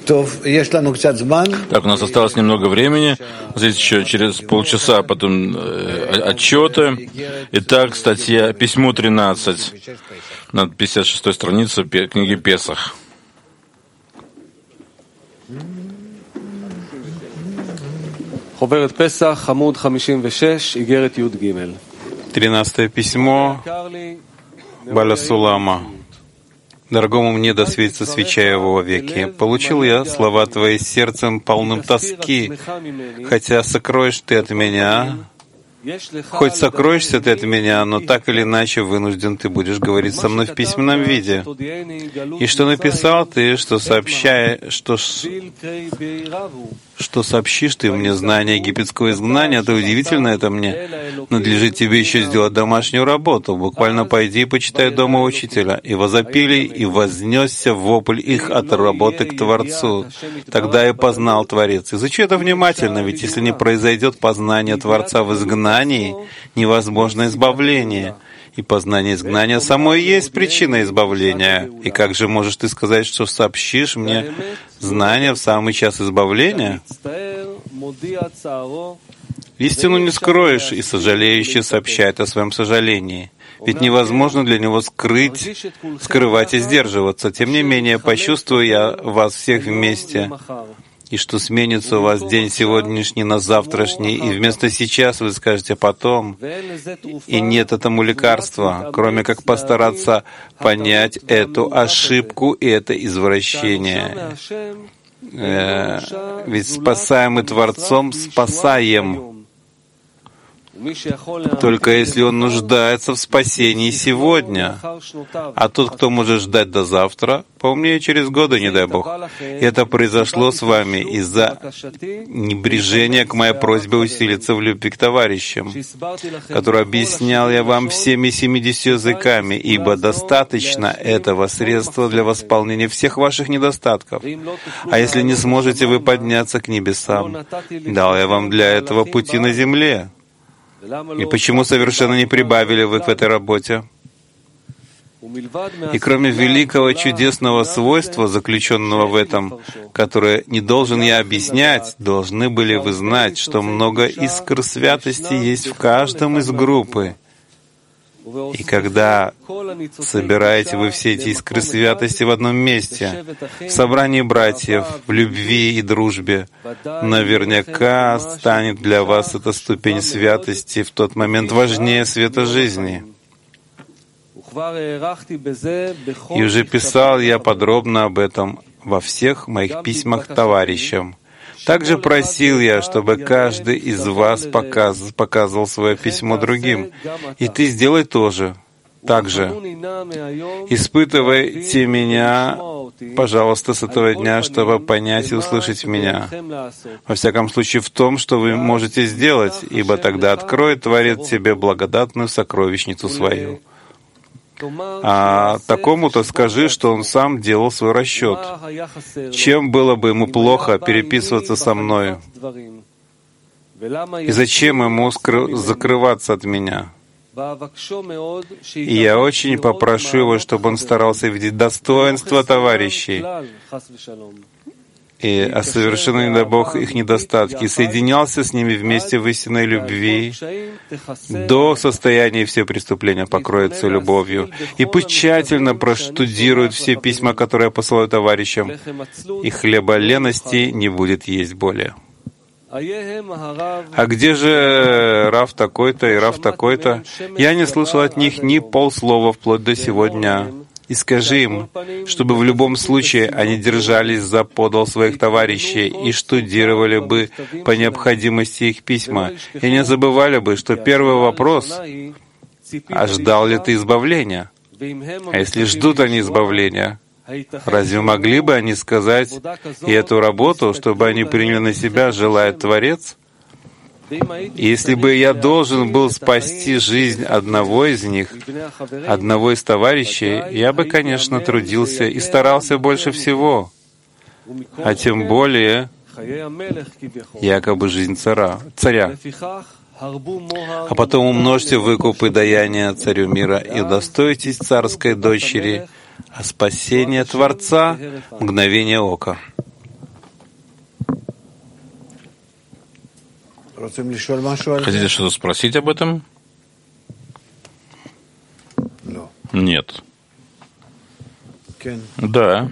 Так, у нас осталось немного времени. Здесь еще через полчаса потом отчеты. Итак, статья «Письмо 13» на 56-й странице книги Песах. חוברת פסח, עמוד 56, איגרת י"ג. 13 письмо Баля Сулама. Дорогому мне да светится свеча его вовеки. Получил я слова твои сердцем полным тоски, хотя сокроешь ты от меня, хоть сокроешься ты от меня, но так или иначе вынужден ты будешь говорить со мной в письменном виде. И что написал ты, что сообщишь ты мне знание египетского изгнания, то удивительно это мне. Надлежит тебе еще сделать домашнюю работу. Буквально пойди и почитай дома учителя. И возопили, и вознесся вопль их от работы к Творцу. Тогда и познал Творец. Изучи это внимательно, ведь если не произойдет познание Творца в изгнании, невозможно избавление. И познание изгнания само и есть причина избавления. И как же можешь ты сказать, что сообщишь мне знания в самый час избавления? Истину не скроешь, и сожалеющий сообщает о своем сожалении. Ведь невозможно для него скрывать и сдерживаться. Тем не менее, почувствую я вас всех вместе, и что сменится у вас день сегодняшний на завтрашний, и вместо сейчас вы скажете потом, и нет этому лекарства, кроме как постараться понять эту ошибку и это извращение. Ведь спасаемый Творцом спасаем, только если он нуждается в спасении сегодня. А тот, кто может ждать до завтра, поумнее через годы, не дай Бог. И это произошло с вами из-за небрежения к моей просьбе усилиться в любви к товарищам, которую объяснял я вам всеми 70 языками, ибо достаточно этого средства для восполнения всех ваших недостатков. А если не сможете вы подняться к небесам, дал я вам для этого пути на земле. И почему совершенно не прибавили вы к этой работе? И кроме великого чудесного свойства, заключенного в этом, которое не должен я объяснять, должны были вы знать, что много искр святости есть в каждом из группы. И когда собираете вы все эти искры святости в одном месте, в собрании братьев, в любви и дружбе, наверняка станет для вас эта ступень святости в тот момент важнее света жизни. И уже писал я подробно об этом во всех моих письмах товарищам. Также просил я, чтобы каждый из вас показывал свое письмо другим. И ты сделай тоже. Также испытывайте меня, пожалуйста, с этого дня, чтобы понять и услышать меня. Во всяком случае, в том, что вы можете сделать, ибо тогда откроет Творец тебе благодатную сокровищницу свою. А такому-то скажи, что он сам делал свой расчет. Чем было бы ему плохо переписываться со мною? И зачем ему закрываться от меня? И я очень попрошу его, чтобы он старался видеть достоинство товарищей, и осовершенный, да Бог, их недостатки, и соединялся с ними вместе в истинной любви, до состояния все преступления покроются любовью. И пусть тщательно проштудируют все письма, которые я посылаю товарищам, и хлеба лености не будет есть более. А где же Рав такой-то и Рав такой-то? Я не слышал от них ни полслова вплоть до сегодня. И скажи им, чтобы в любом случае они держались за подол своих товарищей и штудировали бы по необходимости их письма, и не забывали бы, что первый вопрос — а ждал ли ты избавления? А если ждут они избавления, разве могли бы они сказать и эту работу, чтобы они приняли на себя, желает Творец? И если бы я должен был спасти жизнь одного из них, одного из товарищей, я бы, конечно, трудился и старался больше всего, а тем более якобы жизнь царя. А потом умножьте выкуп и даяние царю мира и удостоитесь царской дочери, а спасение Творца — мгновение ока. Хотите что-то спросить об этом? Нет. Да.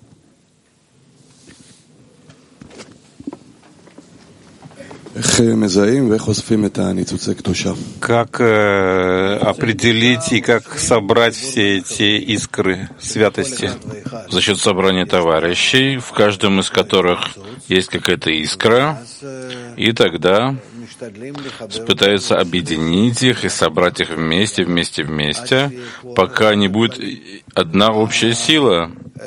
Как определить и как собрать все эти искры святости? За счет собрания товарищей, в каждом из которых есть какая-то искра, и тогда пытаются объединить их и собрать их вместе, пока не будет одна общая сила.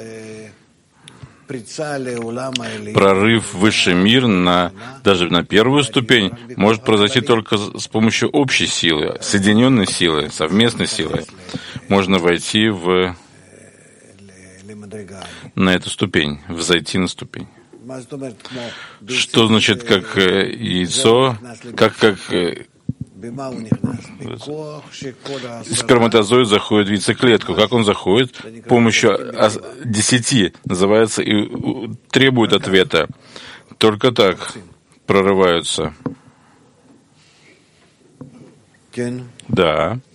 Прорыв в высший мир даже на первую ступень может произойти только с помощью общей силы, соединенной силы, совместной силы. Можно войти на эту ступень, взойти на ступень. Что значит, как яйцо, как сперматозоид заходит в яйцеклетку. Как он заходит? С помощью 10 называется и требует ответа. Только так прорываются. Да.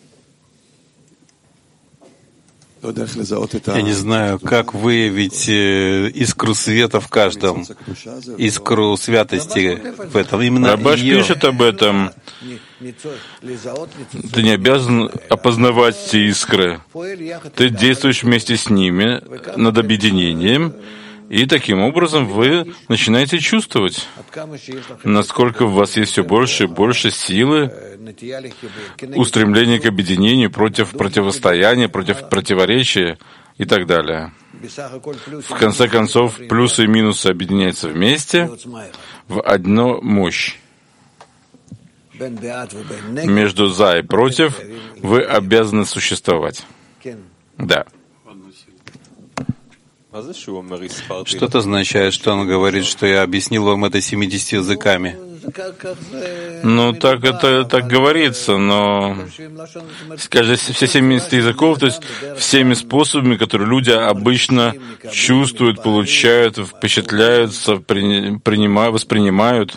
Я не знаю, как выявить искру света в каждом, искру святости в этом. Именно Рабаш пишет об этом. Ты не обязан опознавать эти искры. Ты действуешь вместе с ними над объединением, и таким образом вы начинаете чувствовать, насколько у вас есть все больше и больше силы, устремления к объединению, против противостояния, против противоречия и так далее. В конце концов, плюсы и минусы объединяются вместе в одну мощь. Между «за» и «против» вы обязаны существовать. Да. Что это означает, что он говорит, что я объяснил вам это 70 языками? Ну, так говорится, но, скажем, все 70 языков, то есть всеми способами, которые люди обычно чувствуют, получают, впечатляются, воспринимают.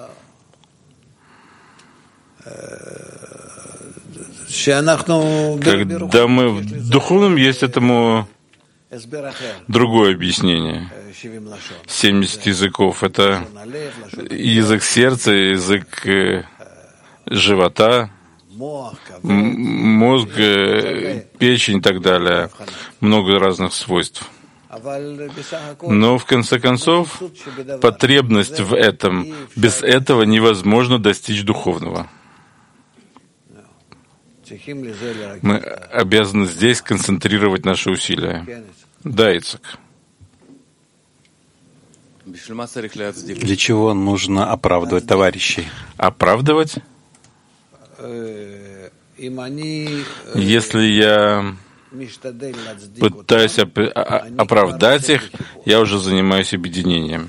Когда мы в духовном, есть этому другое объяснение. 70 языков — это язык сердца, язык живота, мозг, печень и так далее. Много разных свойств. Но, в конце концов, потребность в этом, без этого невозможно достичь духовного. Мы обязаны здесь концентрировать наши усилия. Да, Ицхак. Для чего нужно оправдывать товарищей? Оправдывать? Если я пытаюсь оправдать их, я уже занимаюсь объединением.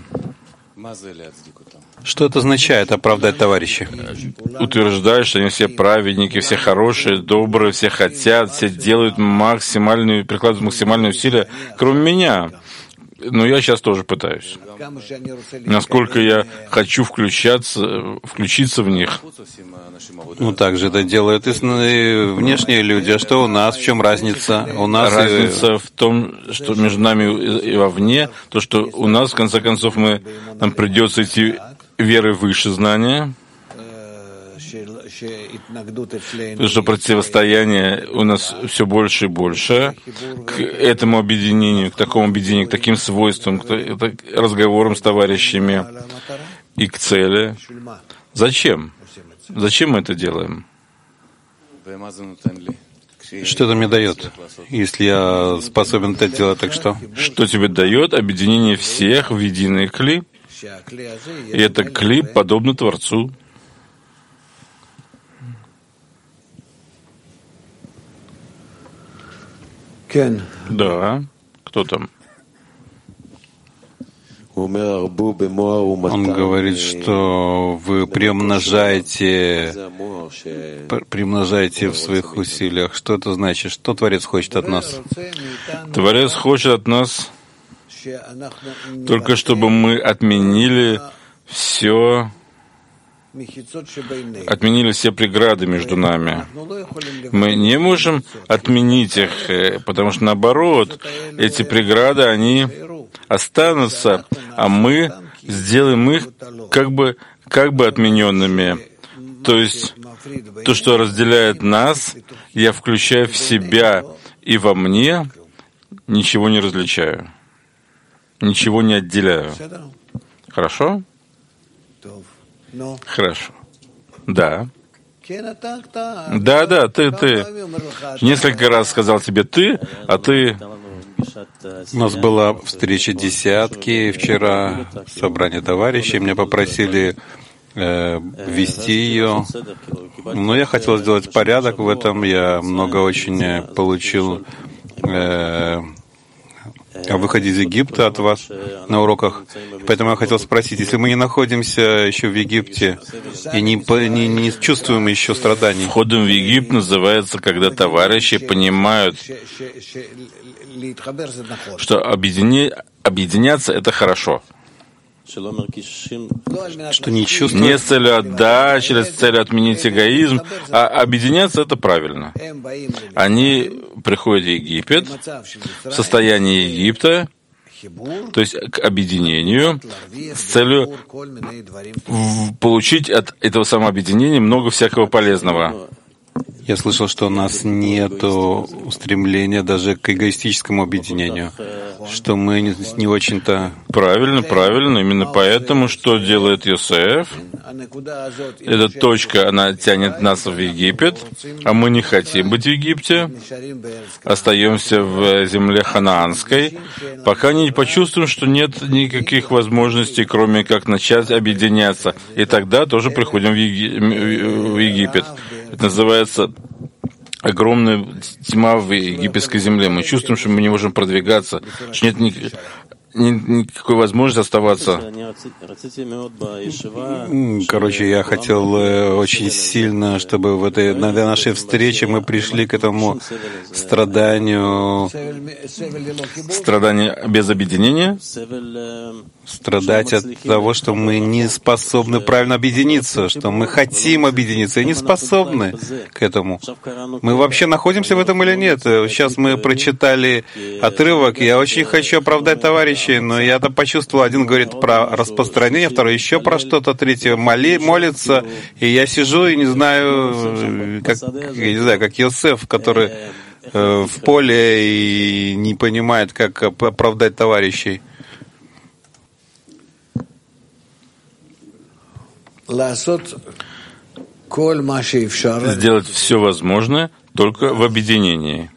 Что это означает, оправдать товарищей? Утверждаешь, что они все праведники, все хорошие, добрые, все хотят, все делают прикладывают максимальные усилия, кроме меня. Но я сейчас тоже пытаюсь. Насколько я хочу включиться в них. Ну, так же это делают и внешние люди. А что у нас? В чем разница? У нас разница в том, что между нами и вовне, то, что у нас, в конце концов, нам придется идти верой выше знания, потому что противостояние у нас все больше и больше к этому объединению, к такому объединению, к таким свойствам, к разговорам с товарищами и к цели. Зачем? Зачем мы это делаем? Что это мне дает, если я способен это делать, так что? Что тебе дает объединение всех в единый кли? И это кли подобно Творцу. Да. Кто там? Он говорит, что вы приумножаете в своих усилиях. Что это значит? Что Творец хочет от нас? Творец хочет от нас только чтобы мы отменили все отменили все преграды между нами. Мы не можем отменить их, потому что, наоборот, эти преграды, они останутся, а мы сделаем их как бы отмененными. То есть то, что разделяет нас, я включаю в себя и во мне, ничего не различаю, ничего не отделяю. Хорошо? Хорошо. Да. Да, ты. Несколько раз сказал тебе ты, а ты... У нас была встреча десятки вчера, собрание товарищей. Меня попросили ввести ее. Но я хотел сделать порядок в этом. Я много очень получил о выходе из Египта от вас на уроках. Поэтому я хотел спросить, если мы не находимся еще в Египте и не чувствуем еще страданий. Входом в Египет называется, когда товарищи понимают, что объединяться — это хорошо. Что не чувствуют. Не с целью отдать, с целью отменить эгоизм, а объединяться — это правильно. Они приходят в Египет, в состояние Египта, то есть к объединению, с целью получить от этого самого объединения много всякого полезного. Я слышал, что у нас нет устремления даже к эгоистическому объединению, что мы не очень-то... Правильно. Именно поэтому, что делает Йосеф? Эта точка, она тянет нас в Египет, а мы не хотим быть в Египте. Остаемся в земле ханаанской, пока не почувствуем, что нет никаких возможностей, кроме как начать объединяться. И тогда тоже приходим в Египет. Это называется огромная тьма в египетской земле. Мы чувствуем, что мы не можем продвигаться, что нет никакой возможности оставаться. Короче, я хотел очень сильно, чтобы на нашей встрече мы пришли к этому страданию. Страдание без объединения? Страдать от того, что мы не способны правильно объединиться, что мы хотим объединиться и не способны к этому. Мы вообще находимся в этом или нет? Сейчас мы прочитали отрывок, я очень хочу оправдать товарищей, но я-то почувствовал, один говорит про распространение, второй еще про что-то, третий молится, и я сижу и не знаю, как Йосеф, который в поле и не понимает, как оправдать товарищей. Сделать все возможное только в объединении.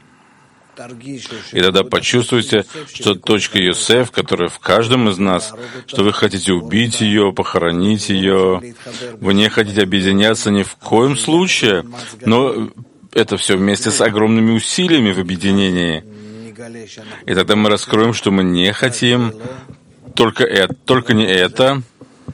И тогда почувствуйте, что точка Йосеф, которая в каждом из нас, что вы хотите убить ее, похоронить ее, вы не хотите объединяться ни в коем случае, но это все вместе с огромными усилиями в объединении. И тогда мы раскроем, что мы не хотим только не это,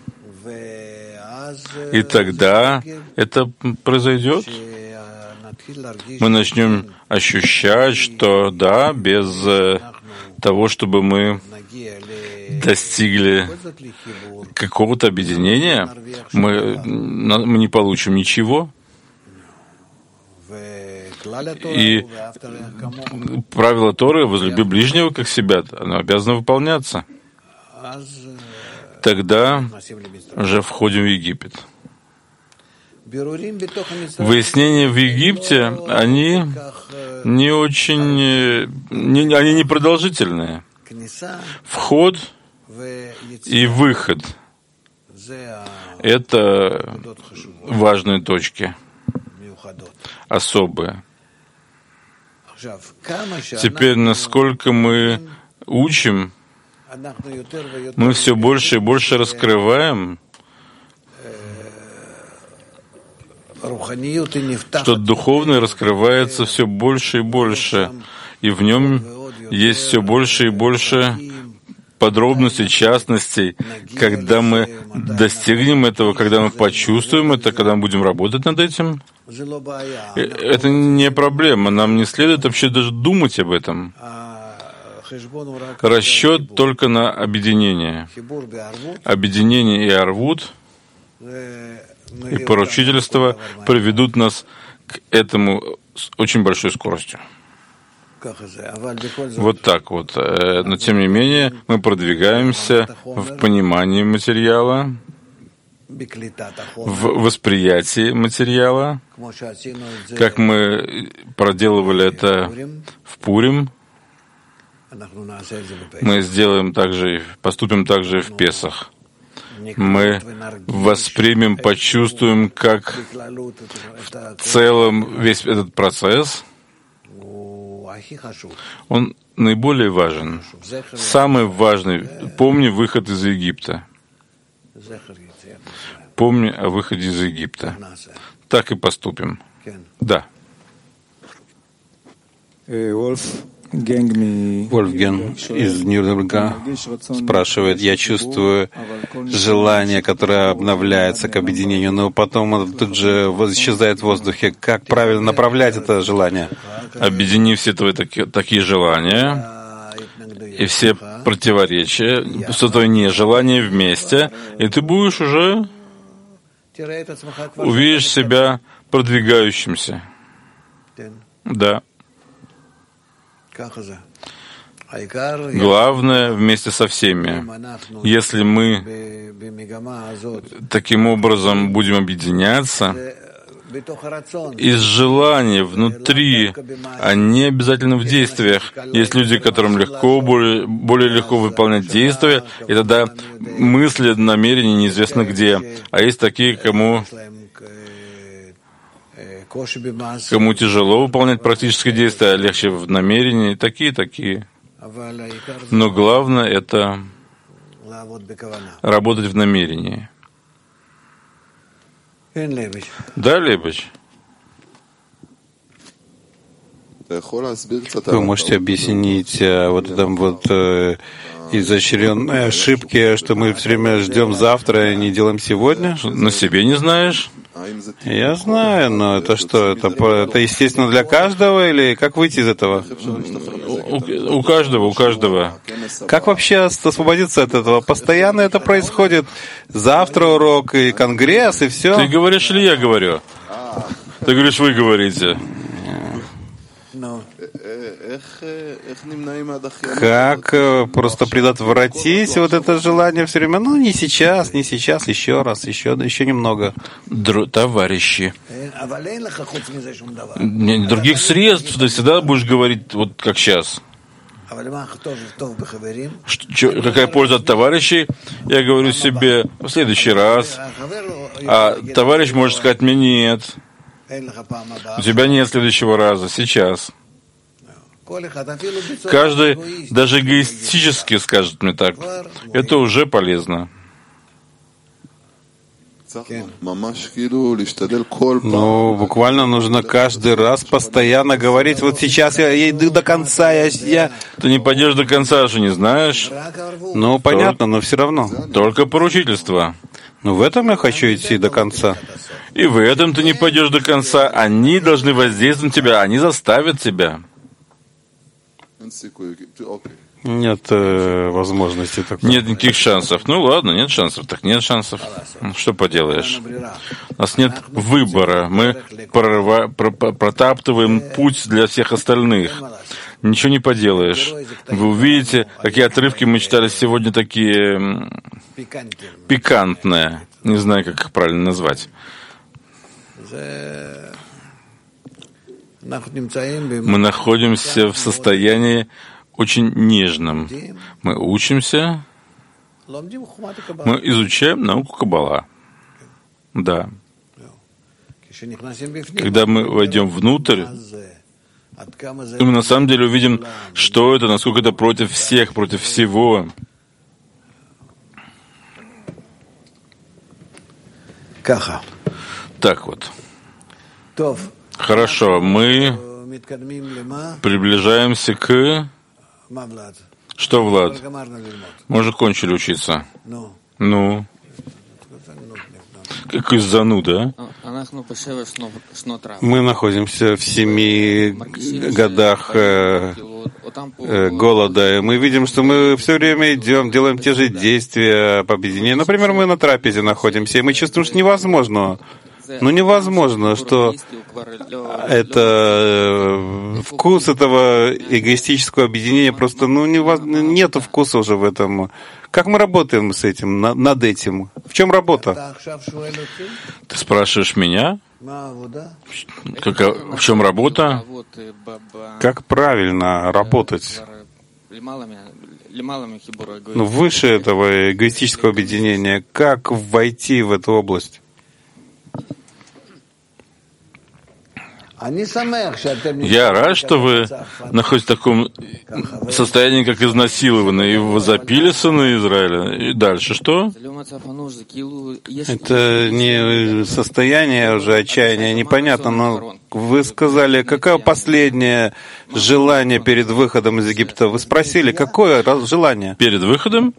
и тогда это произойдет. Мы начнем ощущать, что да, без того, чтобы мы достигли какого-то объединения, мы не получим ничего. И правило Торы «возлюби ближнего как себя», оно обязано выполняться. Тогда уже входим в Египет. Выяснения в Египте, они не очень, они не продолжительные. Вход и выход — это важные точки, особые. Теперь, насколько мы учим, мы все больше и больше раскрываем, что духовное раскрывается все больше и больше, и в нем есть все больше и больше подробностей, частностей. Когда мы достигнем этого, когда мы почувствуем это, когда мы будем работать над этим, это не проблема. Нам не следует вообще даже думать об этом. Расчет только на объединение. Объединение и арвут и поручительство приведут нас к этому с очень большой скоростью. Вот так вот. Но тем не менее мы продвигаемся в понимании материала, в восприятии материала, как мы проделывали это в Пурим. Мы сделаем также, поступим также и в Песах. Мы воспримем, почувствуем, как в целом весь этот процесс, он наиболее важен. Самый важный. Помни выход из Египта. Помни о выходе из Египта. Так и поступим. Да. Вольфген из Нюрнберга спрашивает: я чувствую желание, которое обновляется к объединению, но потом это тут же исчезает в воздухе. Как правильно направлять это желание? Объедини все твои такие желания и все противоречия, все твое нежелание вместе, и ты будешь уже увидишь себя продвигающимся. Да. Главное вместе со всеми. Если мы таким образом будем объединяться, из желания внутри, а не обязательно в действиях. Есть люди, которым легко, более легко выполнять действия, и тогда мысли, намерения неизвестно где. А есть такие, кому тяжело выполнять практические действия, а легче в намерении. Такие. Но главное — это работать в намерении. Да, Лебедь? Вы можете объяснить вот этом вот изощренной ошибки, что мы все время ждем завтра и не делаем сегодня? На себе не знаешь? Я знаю, но это что? Это естественно для каждого, или как выйти из этого? У каждого. Как вообще освободиться от этого? Постоянно это происходит. Завтра урок и конгресс, и все. Ты говоришь или я говорю? Ты говоришь, вы говорите. Как просто предотвратить вот это желание все время? Ну, не сейчас, еще раз, еще немного. Товарищи. Других средств ты всегда будешь говорить вот как сейчас. Какая польза от товарищей? Я говорю себе в следующий раз. А товарищ может сказать мне: нет. У тебя нет следующего раза, сейчас. Каждый даже эгоистически скажет мне так. Это уже полезно. Ну, буквально нужно каждый раз постоянно говорить: вот сейчас я иду до конца, я... Ты не пойдешь до конца, же не знаешь. Ну, понятно, но все равно. Только поручительство. Ну, в этом я хочу идти до конца. И в этом ты не пойдешь до конца. Они должны воздействовать на тебя, они заставят тебя. Нет возможности такой. Нет никаких шансов. Ну ладно, нет шансов, так нет шансов. Что поделаешь? У нас нет выбора. Мы протаптываем путь для всех остальных. Ничего не поделаешь. Вы увидите, какие отрывки мы читали сегодня, такие пикантные. Не знаю, как их правильно назвать. Мы находимся в состоянии очень нежном. Мы учимся, мы изучаем науку Каббала. Да. Когда мы войдем внутрь, и мы на самом деле увидим, что это, насколько это против всех, против всего. Так вот. Хорошо, мы приближаемся к... Что, Влад? Мы уже кончили учиться. Ну? Как из зануда, а? Мы находимся в 7 годах голода. И мы видим, что мы все время идем, делаем те же действия по объединению. Например, мы на трапезе находимся, и мы чувствуем, что невозможно. Ну, невозможно, что это вкус этого эгоистического объединения просто, нету вкуса уже в этом. Как мы работаем с этим, над этим? В чем работа? Ты спрашиваешь меня? В чем работа? Как правильно работать? Выше этого эгоистического объединения, как войти в эту область? Я рад, что вы находитесь в таком состоянии, как изнасилованные, и возопили сыны Израиля. И дальше что? Это не состояние уже отчаяния, непонятно, но вы сказали, какое последнее желание перед выходом из Египта? Вы спросили, какое желание? Перед выходом?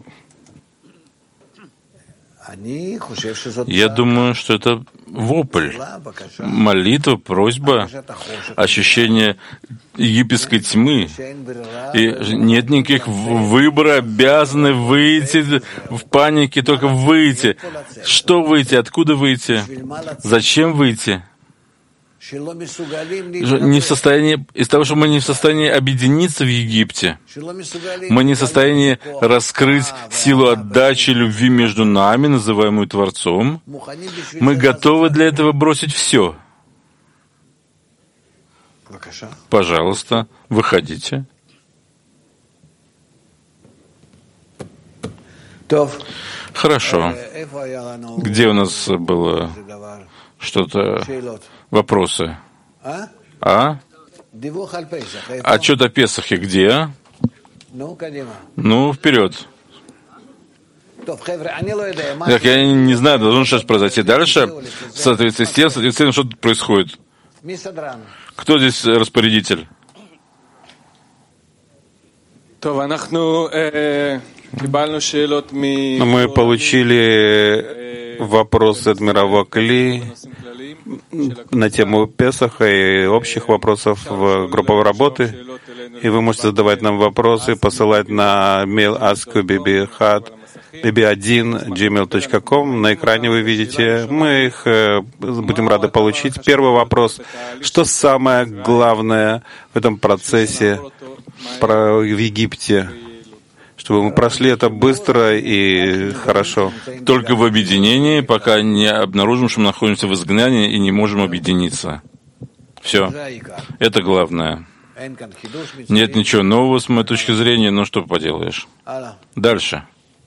Я думаю, что это вопль, молитва, просьба, ощущение египетской тьмы. И нет никаких выбора, обязаны выйти в панике, только выйти. Что выйти? Откуда выйти? Зачем выйти? Не в состоянии, из-за того, что мы не в состоянии объединиться в Египте, мы не в состоянии раскрыть силу отдачи любви между нами, называемую Творцом, мы готовы для этого бросить все. Пожалуйста, выходите. Хорошо. Где у нас было что-то? Вопросы. Отчет о Песахе где? Ну, вперед. Так, я не знаю, должно сейчас произойти дальше. В соответствии с тем, что тут происходит. Кто здесь распорядитель? Мы получили вопросы от мирового Кли на тему Песаха и общих вопросов в групповой работы. И вы можете задавать нам вопросы, посылать на mail ask.bb1@gmail.com. На экране вы видите. Мы их будем рады получить. Первый вопрос. Что самое главное в этом процессе в Египте? Чтобы мы прошли это быстро и хорошо. Только в объединении, пока не обнаружим, что мы находимся в изгнании и не можем объединиться. Все. Это главное. Нет ничего нового с моей точки зрения, но что поделаешь. Дальше.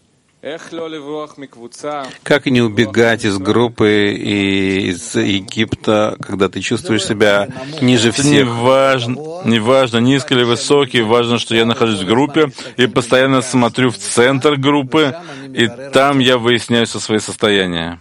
Как не убегать из группы и из Египта, когда ты чувствуешь себя ниже всех? Неважно, низкий или высокий, важно, что я нахожусь в группе и постоянно смотрю в центр группы, и там я выясняю свои состояния.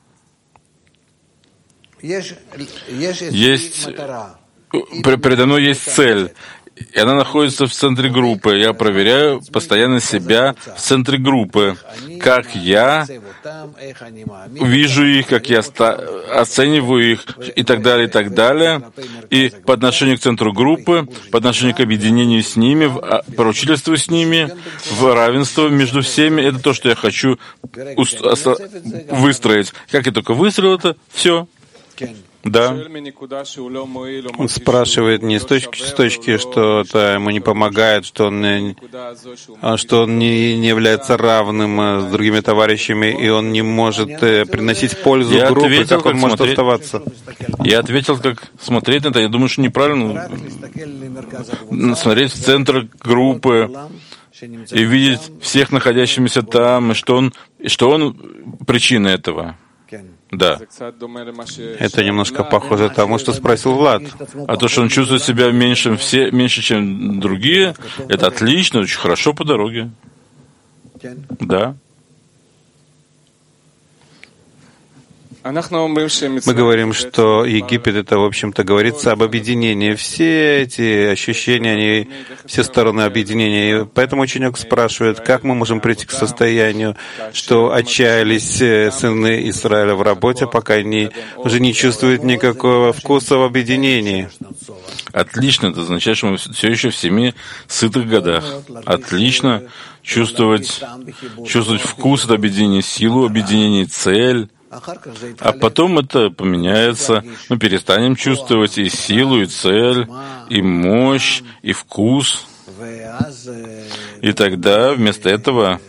Передо мной есть цель, и она находится в центре группы. Я проверяю постоянно себя в центре группы, как я вижу их, как я оцениваю их, и так далее, и так далее. И по отношению к центру группы, по отношению к объединению с ними, поручительству с ними, в равенство между всеми, это то, что я хочу выстроить. Как я только выстроил это, все. Да. Он спрашивает не с точки, что это ему не помогает, что он не является равным с другими товарищами, и он не может приносить пользу группе, как он может оставаться. Я ответил, как смотреть на это. Я думаю, что неправильно смотреть в центр группы и видеть всех находящимися там, и что он причина этого. Да. Это немножко похоже тому, что спросил Влад. А то, что он чувствует себя меньше, чем другие, это отлично, очень хорошо по дороге. Да. Мы говорим, что Египет — это, в общем-то, говорится об объединении. Все эти ощущения, они все стороны объединения. И поэтому ученик спрашивает, как мы можем прийти к состоянию, что отчаялись сыны Израиля в работе, пока они уже не чувствуют никакого вкуса в объединении. Отлично, это означает, что мы все еще в 7 сытых годах. Отлично чувствовать вкус от объединения, силу объединения, цель. А потом это поменяется, мы перестанем чувствовать и силу, и цель, и мощь, и вкус. И тогда вместо этого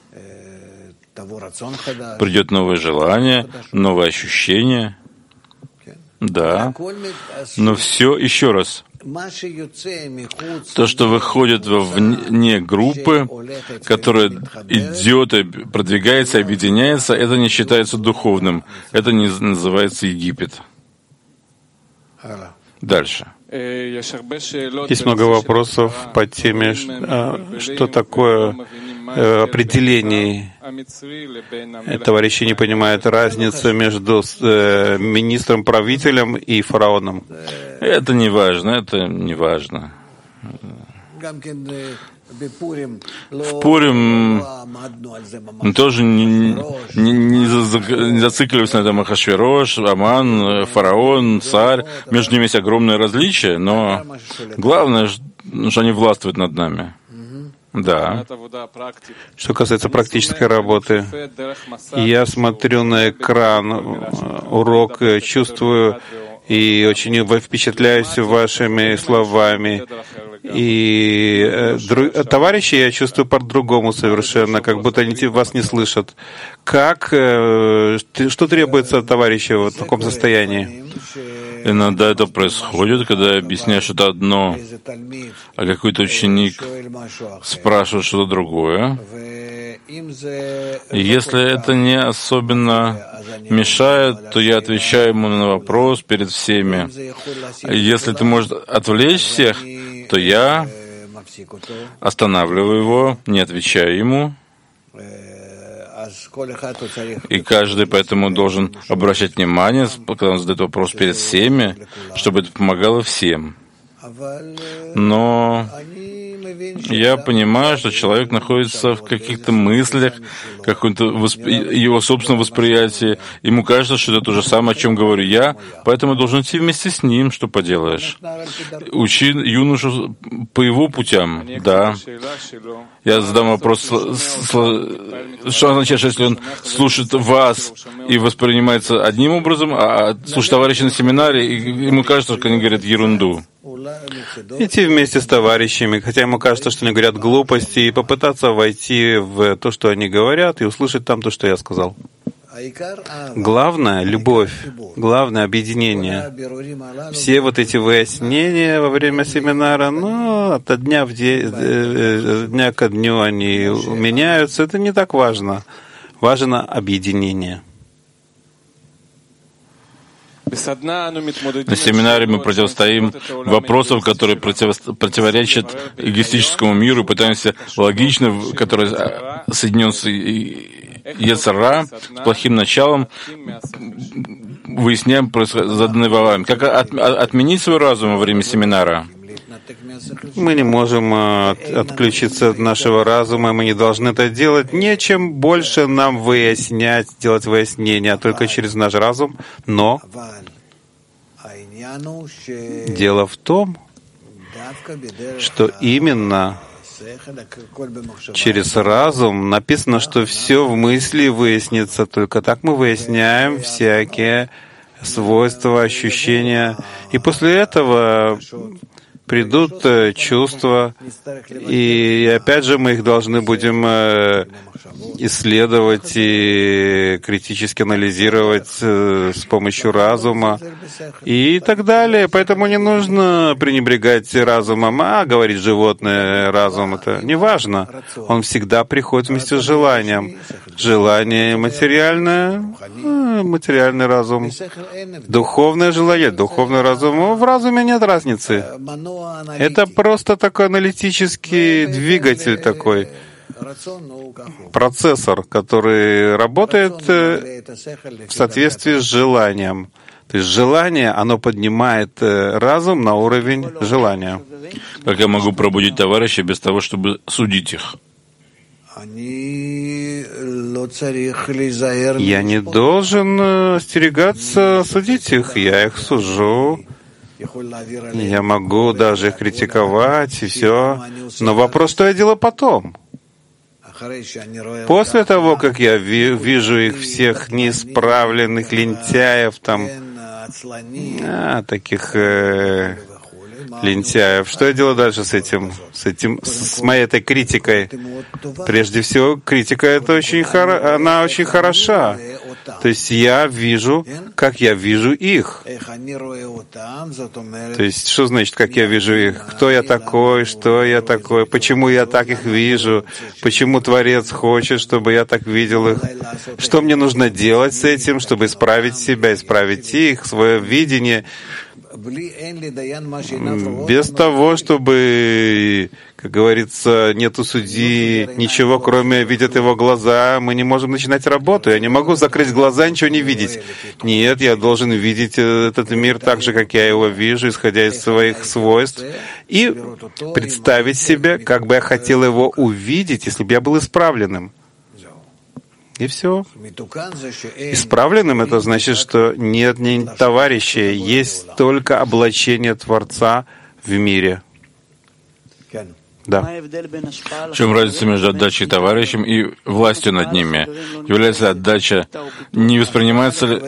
придет новое желание, новое ощущение. Да. Но все, еще раз, то, что выходит вне группы, которая идет, и продвигается, объединяется, это не считается духовным. Это не называется Египет. Дальше. Есть много вопросов по теме, что такое определений. Товарищи не понимают разницу между министром-правителем и фараоном. Это не важно, это не важно. В Пурим мы тоже не зацикливаются на этом Ахашверош, Аман, фараон, царь. Между ними есть огромное различие, но главное, что они властвуют над нами. Да. Что касается практической работы, я смотрю на экран урок, чувствую и очень впечатляюсь вашими словами. И товарищи я чувствую по-другому совершенно, как будто они вас не слышат. Что требуется от товарища в таком состоянии? Иногда это происходит, когда я объясняю что-то одно, а какой-то ученик спрашивает что-то другое. И если это не особенно мешает, то я отвечаю ему на вопрос перед всеми. Если это может отвлечь всех, то я останавливаю его, не отвечаю ему. И каждый поэтому должен обращать внимание, когда он задает вопрос перед всеми, чтобы это помогало всем. Но я понимаю, что человек находится в каких-то мыслях, каком-то его собственном восприятии. Ему кажется, что это то же самое, о чем говорю я, поэтому должен идти вместе с ним, что поделаешь. Учи юношу по его путям, да. Я задам вопрос, что означает, что если он слушает вас и воспринимается одним образом, а слушает товарища на семинаре, и ему кажется, что они говорят ерунду. Идти вместе с товарищами, хотя ему кажется, что они говорят глупости, и попытаться войти в то, что они говорят, и услышать там то, что я сказал. Главное — любовь, главное — объединение. Все вот эти выяснения во время семинара, от дня ко дню они меняются, это не так важно. Важно объединение. На семинаре мы противостоим вопросам, которые противоречат эгоистическому миру, и пытаемся логично, который соединен с Йецер Ара, с плохим началом, выясняем заданные вопросы. Как отменить свой разум во время семинара? Мы не можем отключиться от нашего разума, мы не должны это делать. Нечем больше нам выяснять, делать выяснения, только через наш разум. Но дело в том, что именно через разум написано, что все в мысли выяснится. Только так мы выясняем всякие свойства, ощущения. И после этого придут чувства, и опять же мы их должны будем исследовать и критически анализировать с помощью разума и так далее. Поэтому не нужно пренебрегать разумом, говорит животное, разум — это не важно. Он всегда приходит вместе с желанием. Желание материальное — материальный разум. Духовное желание — духовный разум. В разуме нет разницы. Это просто такой аналитический двигатель такой. процессор, который работает в соответствии с желанием. То есть желание, оно поднимает разум на уровень желания. Как я могу пробудить товарища без того, чтобы судить их? Я не должен остерегаться судить их, я их сужу. Я могу даже их критиковать и все. Но вопрос, что я делаю потом? После того, как я вижу их всех неисправленных лентяев, там, таких лентяев, что я делаю дальше с этим, с моей этой критикой? Прежде всего, критика это она очень хороша. То есть я вижу, как я вижу их. То есть что значит, как я вижу их? Кто я такой, что я такой, почему я так их вижу, почему Творец хочет, чтобы я так видел их, что мне нужно делать с этим, чтобы исправить себя, исправить их, свое видение, без того, чтобы, как говорится, нету судьи, ничего, кроме видят его глаза, мы не можем начинать работу. Я не могу закрыть глаза, ничего не видеть. Нет, я должен видеть этот мир так же, как я его вижу, исходя из своих свойств, и представить себе, как бы я хотел его увидеть, если бы я был исправленным. И все. Исправленным это значит, что нет ни товарища, есть только облачение Творца в мире. Да. В чем разница между отдачей товарищам и властью над ними? Является отдача, не воспринимается ли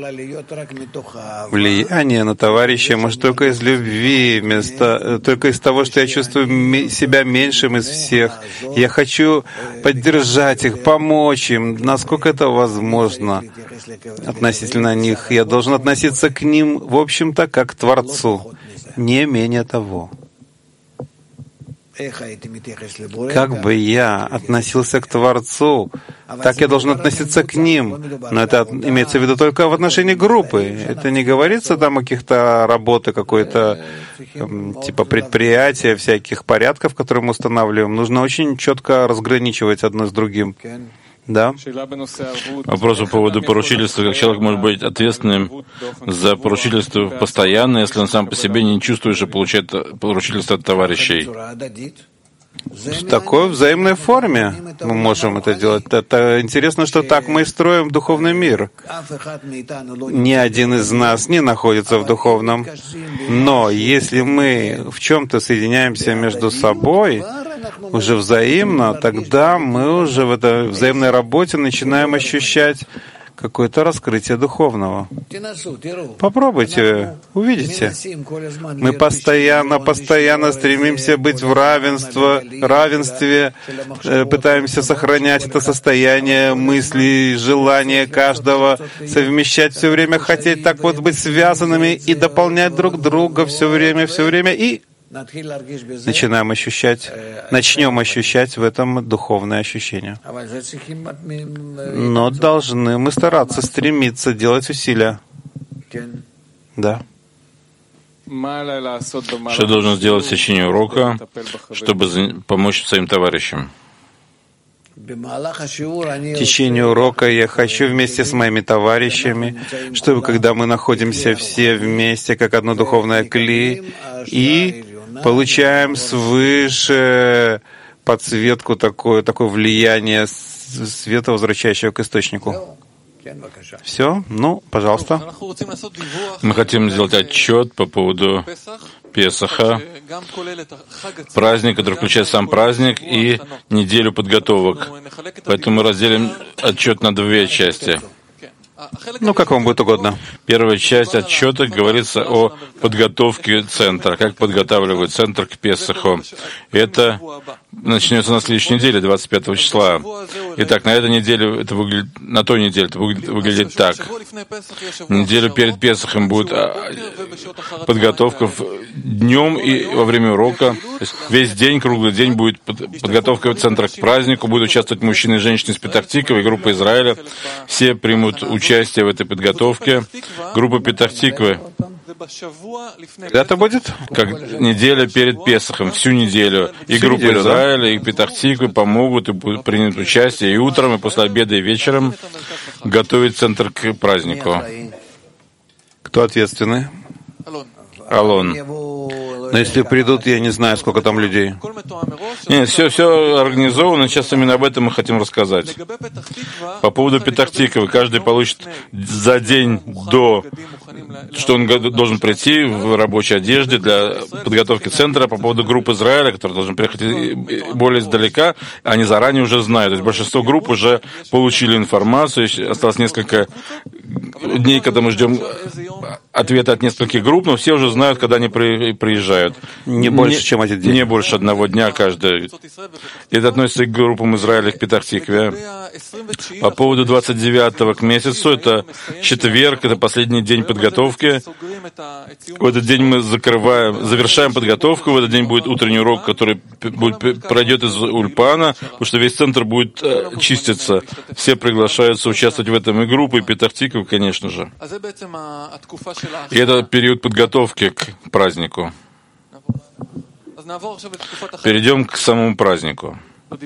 влияние на товарища может только из любви, только из того, что я чувствую себя меньшим из всех. Я хочу поддержать их, помочь им, насколько это возможно относительно них. Я должен относиться к ним, в общем-то, как к Творцу, не менее того. Как бы я относился к Творцу, так я должен относиться к ним. Но это имеется в виду только в отношении группы. Это не говорится там о каких-то работы, какой-то типа предприятия, всяких порядков, которые мы устанавливаем. Нужно очень четко разграничивать одно с другим. Да. Вопрос по поводу поручительства. Как человек может быть ответственным за поручительство постоянно, если он сам по себе не чувствует, что получает поручительство от товарищей? В такой взаимной форме мы можем это делать. Это интересно, что так мы и строим духовный мир. Ни один из нас не находится в духовном. Но если мы в чем-то соединяемся между собой, уже взаимно, тогда мы уже в этой взаимной работе начинаем ощущать какое-то раскрытие духовного. Попробуйте, увидите. Мы постоянно стремимся быть в равенстве, пытаемся сохранять это состояние мыслей, желания каждого, совмещать все время, хотеть так вот быть связанными и дополнять друг друга все время, и начнем ощущать в этом духовное ощущение. Но должны мы стараться, стремиться, делать усилия. Да. Что должен сделать в течение урока, чтобы помочь своим товарищам? В течение урока я хочу вместе с моими товарищами, чтобы когда мы находимся все вместе, как одно духовное кли, и получаем свыше подсветку, такое влияние света, возвращающего к источнику. Все? Ну, пожалуйста. Мы хотим сделать отчет по поводу Песаха, праздник, который включает сам праздник и неделю подготовок. Поэтому мы разделим отчет на две части. Ну, как вам будет угодно. Первая часть отчета говорится о подготовке центра, как подготавливают центр к Песаху. Это начнется на следующей неделе, 25 числа. Итак, на той неделе это выглядит так. Неделю перед Песахом будет подготовка днем и во время урока. То есть весь день, круглый день будет подготовка центра к празднику. Будут участвовать мужчины и женщины из Петах-Тиквы и группа Израиля. Все примут участие в этой подготовке. Группа Петах-Тиквы Когда это будет? Как неделя перед Песахом, всю неделю. И группа неделю, да? Израиля, и Петах-Тиквы помогут, и будут принять участие и утром, и после обеда, и вечером готовить центр к празднику. Кто ответственный? Алон. Но если придут, я не знаю, сколько там людей. Нет, все организовано, сейчас именно об этом мы хотим рассказать. По поводу Петах-Тиквы, каждый получит за день до, что он должен прийти в рабочей одежде для подготовки центра. По поводу групп Израиля, которые должны приехать более издалека, они заранее уже знают. То есть большинство групп уже получили информацию, осталось несколько дней, когда мы ждем ответа от нескольких групп, но все уже знают, когда они приезжают. Не больше, чем один день. Не больше одного дня каждый. Это относится и к группам Израиля, к Петах-Тикве. По поводу 29-го к месяцу, это четверг, это последний день подготовки. В этот день мы завершаем подготовку, в этот день будет утренний урок, который пройдет из Ульпана, потому что весь центр будет чиститься. Все приглашаются участвовать в этом, и группы, и Петах-Тиквы, конечно же. И это период подготовки к празднику. Перейдем к самому празднику.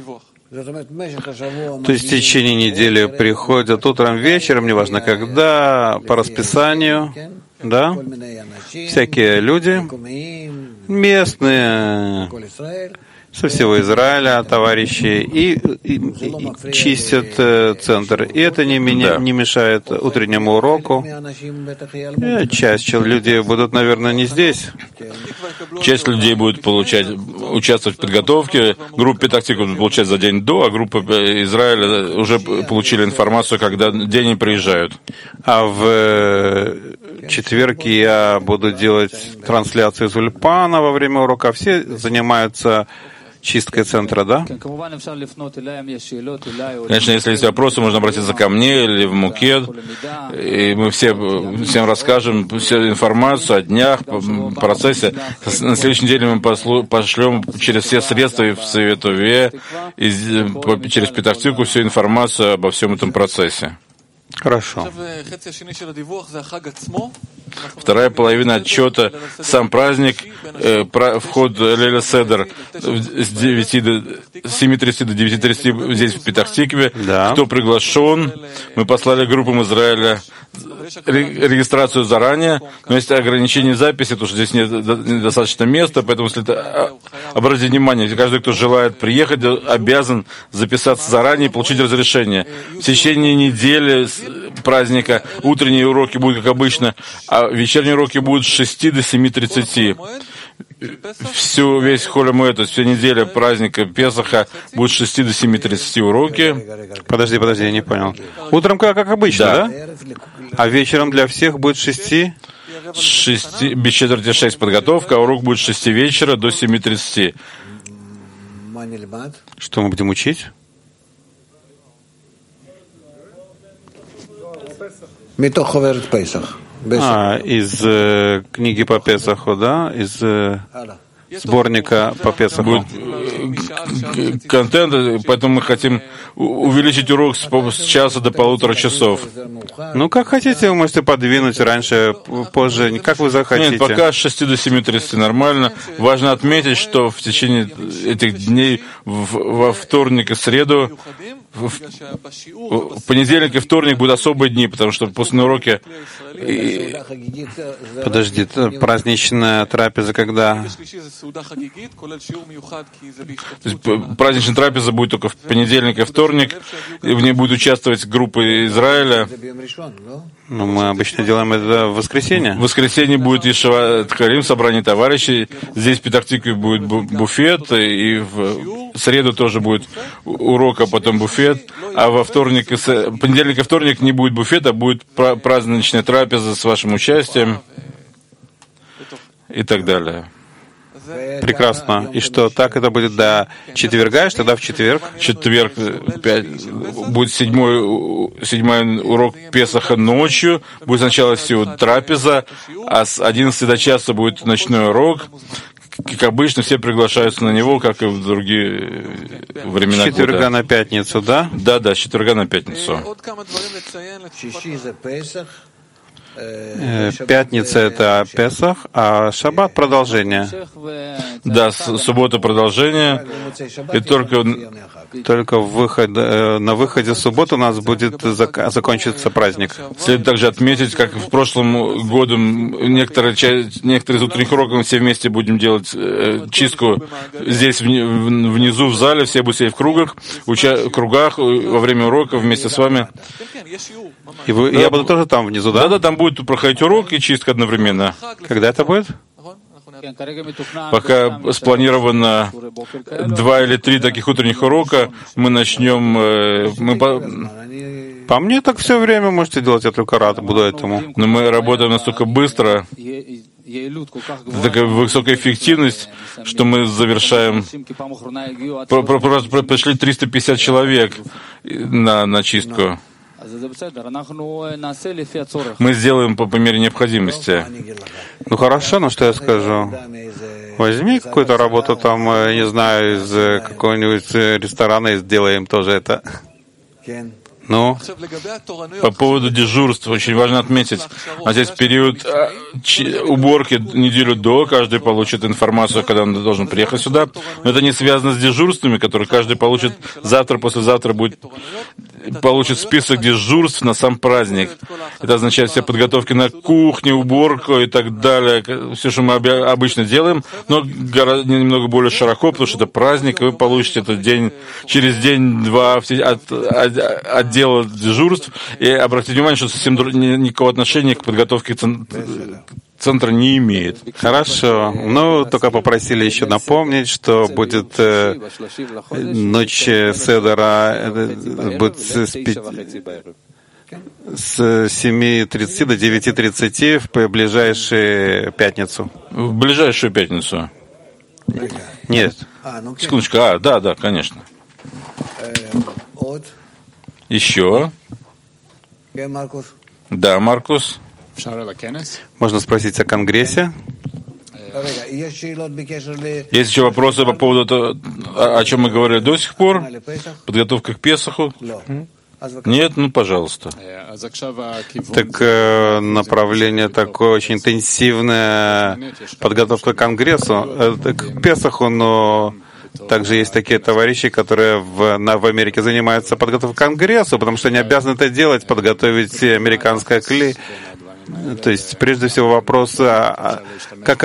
То есть в течение недели приходят утром, вечером, неважно когда, по расписанию, да? Всякие люди, местные, со всего Израиля, товарищи, и чистят центр. И это не мешает утреннему уроку. И часть людей будут, наверное, не здесь. Часть людей будет участвовать в подготовке. Группа Петах-Тиквы будет получать за день до, а группа Израиля уже получили информацию, когда день они приезжают. А в четверг я буду делать трансляцию из Ульпана во время урока. Все занимаются чисткой центра, да? Конечно, если есть вопросы, можно обратиться ко мне или в Мукед, и мы всем расскажем всю информацию о днях, процессе. На следующей неделе мы пошлем через все средства и в Совет УВЕ, и через Петах-Тикву всю информацию обо всем этом процессе. Хорошо. Вторая половина отчета, сам праздник, вход Лейля Седер с 7:30 до 9:30 здесь, в Петах-Тикве. Да. Кто приглашен? Мы послали группам Израиля регистрацию заранее, но есть ограничение записи, потому что здесь нет недостаточно места, поэтому, если обратите внимание, каждый, кто желает приехать, обязан записаться заранее и получить разрешение. В течение недели праздника утренние уроки будут, как обычно, а вечерние уроки будут с 6 до 7:30. Весь Холь Моэд, то есть вся неделя праздника Песаха будет с 6 до 7:30 уроки. Подожди, я не понял. Утром как обычно, да? А вечером для всех будет с 6? Без четверти 6 подготовка, а урок будет с 6 вечера до 7:30. Что мы будем учить? Из книги по Песаху, да? Из сборника по Песаху. Будет контент, поэтому мы хотим увеличить урок с часа до 1,5 часов. Ну, как хотите, вы можете подвинуть раньше, позже, как вы захотите. Нет, пока с 6 до 7:30 нормально. Важно отметить, что в течение этих дней во вторник и среду, в понедельник и вторник будут особые дни, потому что после уроки... Подожди, праздничная трапеза когда? Праздничная трапеза будет только в понедельник и вторник, и в ней будет участвовать группа Израиля. Ну, мы обычно делаем это в воскресенье. В воскресенье будет Ешива Тхарим, собрание товарищей. Здесь в Петах-Тикве будет буфет, и в среду тоже будет урок, а потом буфет. А во понедельник и вторник не будет буфета, а будет праздничная трапеза с вашим участием и так далее. Прекрасно. И что, так это будет до четверга, что тогда в четверг? Четверг будет седьмой урок Песаха ночью, будет сначала всего трапеза, а с 11 до часа будет ночной урок. Как обычно, все приглашаются на него, как и в другие времена. С четверга на пятницу, да? Да, с четверга на пятницу. Пятница — это Песах, а Шаббат — продолжение. Да, суббота продолжение, и только на выходе субботы у нас будет закончиться праздник. Следует также отметить, как в прошлом году некоторые из утренних уроков мы все вместе будем делать чистку здесь внизу в зале, все будут сидеть в кругах во время уроков вместе с вами. И я буду тоже там внизу, да? Да, там будет проходить урок и чистка одновременно. Когда это будет? Пока спланировано 2 или 3 таких утренних урока, мы начнем... По мне так все время можете делать, я только рад буду этому. Но мы работаем настолько быстро, такая высокая эффективность, что мы завершаем... Пришли 350 человек на чистку. Мы сделаем по мере необходимости. Ну хорошо, но что я скажу? Возьми какую-то работу там, не знаю, из какого-нибудь ресторана и сделаем тоже это. Ну? По поводу дежурств очень важно отметить. А здесь период уборки неделю до, каждый получит информацию, когда он должен приехать сюда. Но это не связано с дежурствами, которые каждый получит завтра, послезавтра получит список дежурств на сам праздник. Это означает все подготовки на кухне, уборку и так далее. Все, что мы обычно делаем, но немного более широко, потому что это праздник, и вы получите этот день, через день-два отдела дежурств. И обратите внимание, что совсем никакого отношения к подготовке центра не имеет. Хорошо. Ну, только попросили еще напомнить, что будет ночь Седера, будет с 7:30 до 9:30 в ближайшую пятницу. В ближайшую пятницу? Нет. Секундочку. Да, конечно. Еще? Да, Маркус. Можно спросить о Конгрессе? Есть еще вопросы по поводу того, о чем мы говорили до сих пор? Подготовка к Песаху? Нет? Ну, пожалуйста. Так направление такое очень интенсивное, подготовка к Конгрессу, к Песаху, но также есть такие товарищи, которые в Америке занимаются подготовкой к Конгрессу, потому что они обязаны это делать, подготовить американское клей. То есть, прежде всего, вопрос, как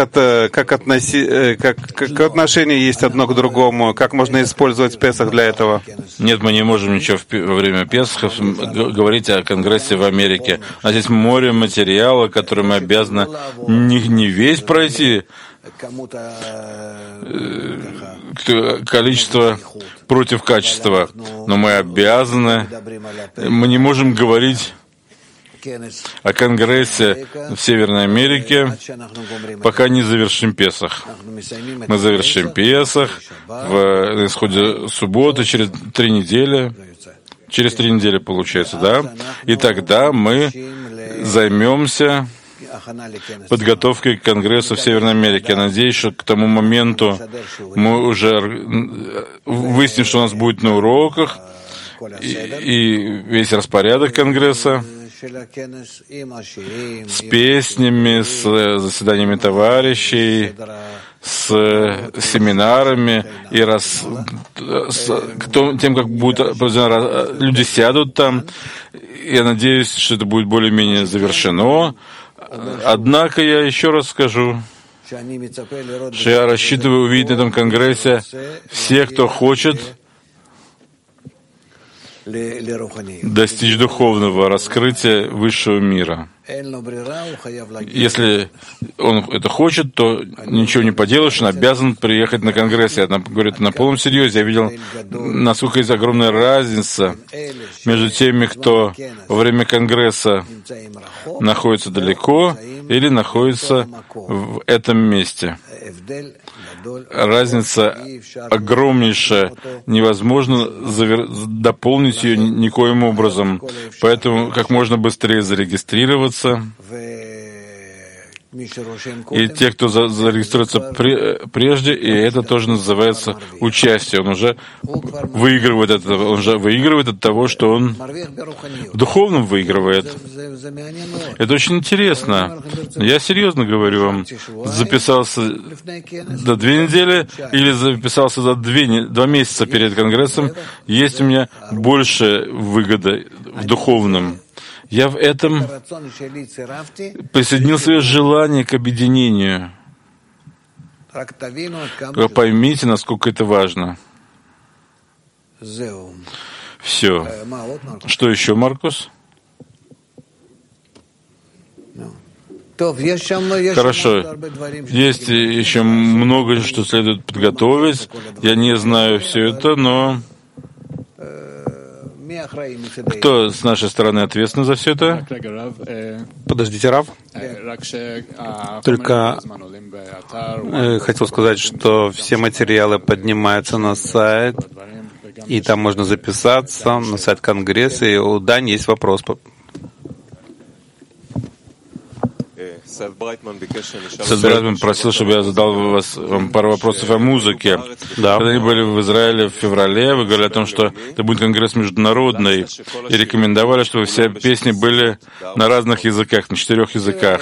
отношение есть одно к другому, как можно использовать Песах для этого? Нет, мы не можем ничего во время Песаха говорить о Конгрессе в Америке. А здесь море материала, который мы обязаны не весь пройти, количество против качества, но мы обязаны, мы не можем говорить о Конгрессе в Северной Америке, пока не завершим Песах. Мы завершим Песах на исходе субботы через 3 недели. Через 3 недели получается, да? И тогда мы займемся подготовкой к Конгрессу в Северной Америке. Я надеюсь, что к тому моменту мы уже выясним, что у нас будет на уроках и весь распорядок Конгресса с песнями, с заседаниями товарищей, с семинарами и тем, как будут люди сядут там. Я надеюсь, что это будет более-менее завершено. Однако я еще раз скажу, что я рассчитываю увидеть на этом конгрессе всех, кто хочет достичь духовного раскрытия высшего мира. Если он это хочет, то ничего не поделаешь, он обязан приехать на конгресс. Я говорю это на полном серьезе. Я видел, насколько есть огромная разница между теми, кто во время конгресса находится далеко или находится в этом месте. Разница огромнейшая. Невозможно дополнить ее никоим образом. Поэтому как можно быстрее зарегистрироваться и те, кто зарегистрируется прежде, и это тоже называется участие. Он уже выигрывает от того, что он в духовном выигрывает. Это очень интересно. Я серьезно говорю вам. Записался за 2 недели или записался за 2 месяца перед Конгрессом, есть у меня больше выгоды в духовном. Я в этом присоединил свое желание к объединению. Вы поймите, насколько это важно. Все. Что еще, Маркус? Хорошо. Есть еще много, что следует подготовить. Я не знаю все это, но кто с нашей стороны ответственен за все это? Подождите, Рав. Только хотел сказать, что все материалы поднимаются на сайт, и там можно записаться на сайт Конгресса, и у Дани есть вопрос. Сет Брайтман просил, чтобы я задал вам пару вопросов о музыке. Да. Когда они были в Израиле в феврале, вы говорили о том, что это будет конгресс международный, и рекомендовали, чтобы все песни были на разных языках, на 4 языках.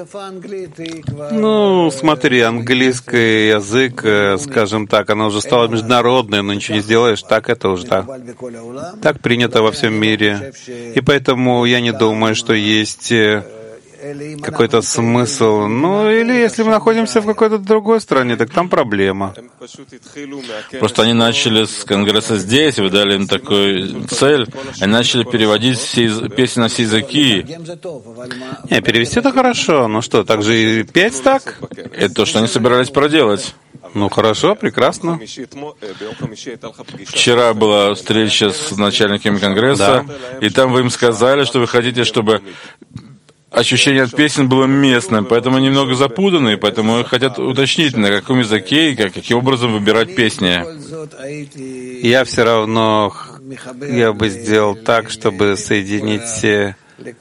Ну, смотри, английский язык, скажем так, она уже стала международной, но ничего не сделаешь, так это уже так. Так принято во всем мире. И поэтому я не думаю, что есть какой-то смысл. Ну, или если мы находимся в какой-то другой стране, так там проблема. Просто они начали с Конгресса здесь, вы дали им такую цель, они начали переводить все песни на все языки. Не, перевести это хорошо. Ну что, так же и петь так? Это то, что они собирались проделать. Ну хорошо, прекрасно. Вчера была встреча с начальниками Конгресса, и там вы им сказали, что вы хотите, чтобы ощущение от песен было местным, поэтому они немного запутаны, поэтому хотят уточнить, на каком языке и каким образом выбирать песни. Я все равно, я бы сделал так, чтобы соединить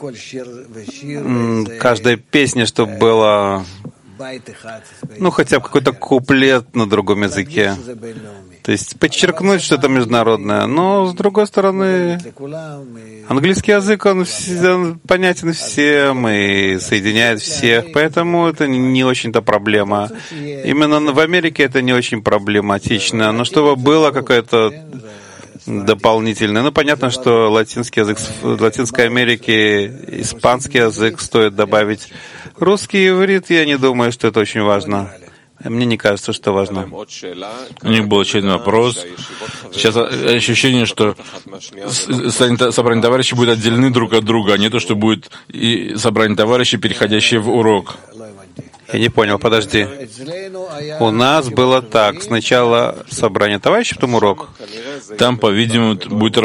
каждой песне, чтобы было, ну, хотя бы какой-то куплет на другом языке. То есть подчеркнуть, что это международное. Но, с другой стороны, английский язык, он понятен всем и соединяет всех, поэтому это не очень-то проблема. Именно в Америке это не очень проблематично. Но чтобы было какое-то дополнительное. Ну, понятно, что латинский язык в Латинской Америке, испанский язык стоит добавить. Русский иврит, я не думаю, что это очень важно. Мне не кажется, что важно. У них был очередной вопрос. Сейчас ощущение, что собрание товарищей будет отделены друг от друга, а не то, что будет и собрание товарищей, переходящие в урок. Я не понял, подожди. У нас было так. Сначала собрание товарищей, потом урок. Там, по-видимому, будет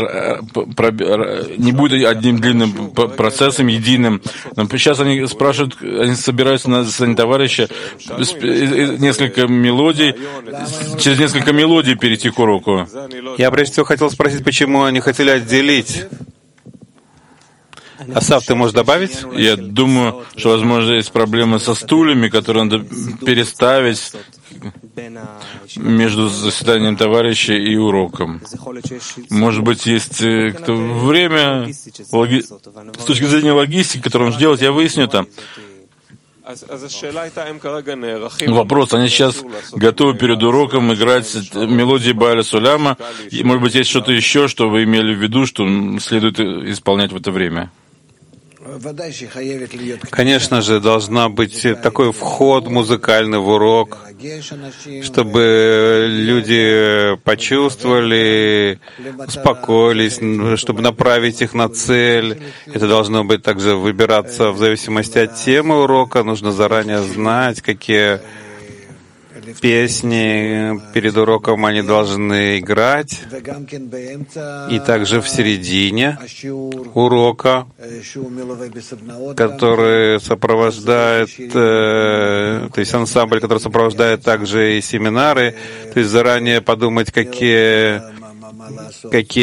не будет одним длинным процессом, единым. Но сейчас они спрашивают, они собираются на собрание товарища несколько мелодий, через несколько мелодий перейти к уроку. Я прежде всего хотел спросить, почему они хотели отделить. Асав, ты можешь добавить? Я думаю, что, возможно, есть проблемы со стульями, которые надо переставить между заседанием товарища и уроком. Может быть, есть время с точки зрения логистики, которую нужно делать, я выясню это. Вопрос, они сейчас готовы перед уроком играть мелодии Бааля Суляма, и, может быть, есть что-то еще, что вы имели в виду, что следует исполнять в это время? Конечно же, должна быть такой вход музыкальный в урок, чтобы люди почувствовали, успокоились, чтобы направить их на цель. Это должно быть также выбираться в зависимости от темы урока. Нужно заранее знать, какие песни перед уроком они должны играть, и также в середине урока, который сопровождает, то есть ансамбль, который сопровождает также и семинары, то есть заранее подумать, какие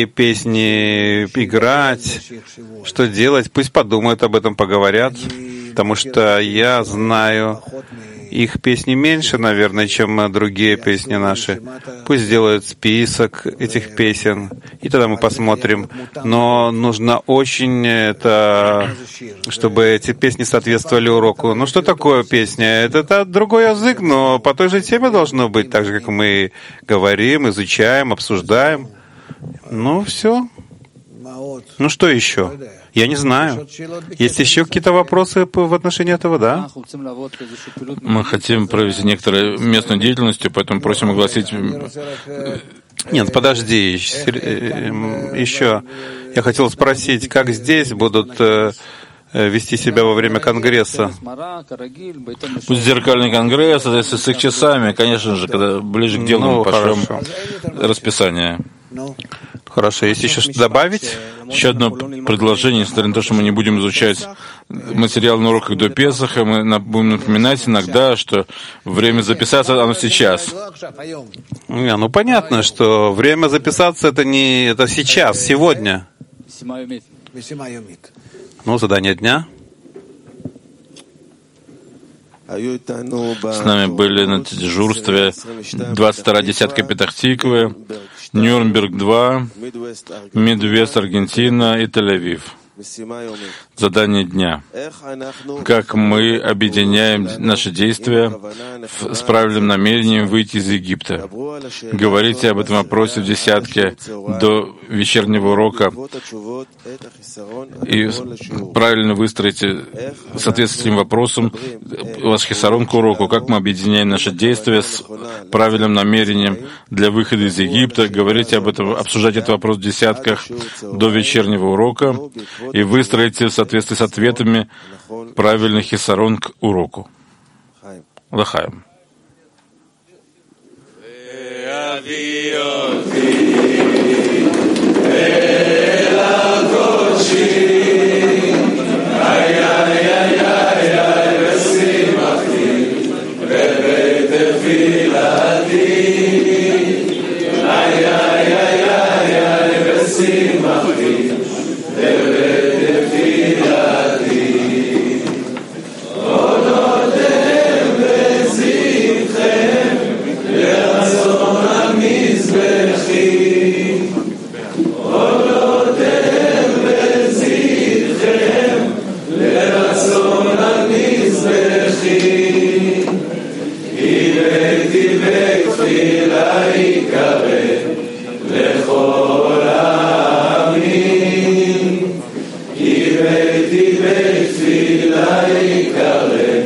песни играть, что делать, пусть подумают об этом, поговорят. потому что я знаю их песни меньше, наверное, чем другие песни наши. Пусть сделают список этих песен, и тогда мы посмотрим. Но нужно очень чтобы эти песни соответствовали уроку. Ну что такое песня? Это другой язык, но по той же теме должно быть, так же, как мы говорим, изучаем, обсуждаем. Ну, все. Ну, что еще? Я не знаю. Есть еще какие-то вопросы в отношении этого, да? Мы хотим провести некоторую местную деятельность, поэтому просим огласить... Нет, подожди. Еще я хотел спросить, как здесь будут вести себя во время конгресса? Пусть зеркальный конгресс, с их часами, конечно же, когда ближе к делу мы пошлем расписание. Хорошо, есть еще что добавить? Еще одно предложение, несмотря на то, что мы не будем изучать материал на уроках до Песаха, мы будем напоминать иногда, что время записаться, оно сейчас. Ну понятно, что время записаться это сейчас, сегодня. Ну, задание дня. С нами были на дежурстве 22-я десятка Петах-Тиквы, Нюрнберг 2, Мидвест, Аргентина и Тель-Авив. Задание дня. Как мы объединяем наши действия с правильным намерением выйти из Египта. Говорите об этом вопросе в десятке до вечернего урока и правильно выстроите в соответствии с этим вопросом ваш хисарон к уроку. Как мы объединяем наши действия с правильным намерением для выхода из Египта. Говорите об этом, обсуждайте этот вопрос в десятках до вечернего урока и выстроите в соответствии с ответами правильный хисарон к уроку. Лахаем. Tefila